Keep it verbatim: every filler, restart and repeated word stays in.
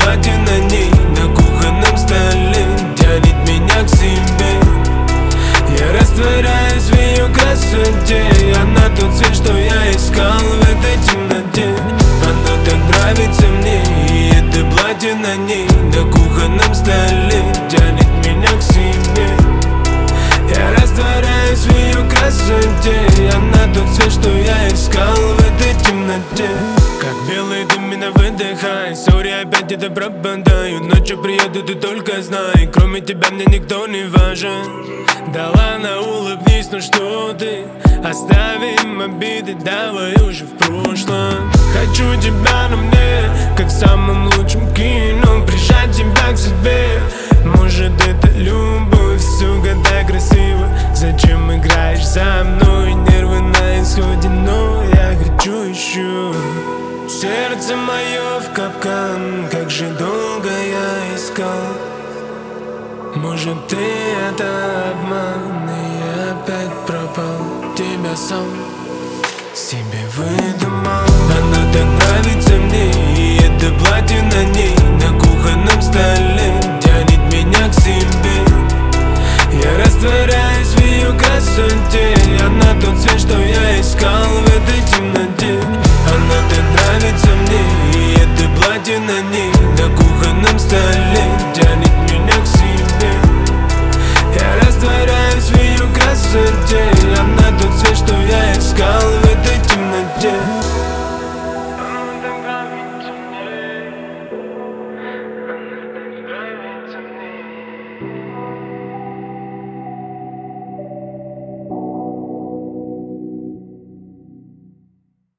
платье на ней на кухонном столе тянет меня к себе. Я растворяюсь в ее красоте. Она тот цвет, что я искал в этой темноте. Она так нравится мне, и это платье на ней на кухонном столе тянет меня к себе. Я растворяюсь в ее красоте. Она тот цвет, что я искал в этой темноте. Как белый дым меня выдыхай. Сори, опять это пропадаю. Ночью приеду, ты только знай. Кроме тебя мне никто не важен. Да ладно, улыбнись, ну что ты. Оставим обиды, давай уже в прошлом. Хочу тебя на мне, как в самом лучшем кино. Прижать тебя к себе. Может это любовь, сука, так красиво. Зачем играешь за мной? Нервы на исходе, но я хочу еще. Сердце мое в капкан, как же долго я искал. Может ты это обман, и я опять пропал. Тебя сам себе выдумал. Она так нравится мне, и это платье на ней на кухонном столе тянет меня к себе. Я растворяюсь в ее красоте. Она тот цвет,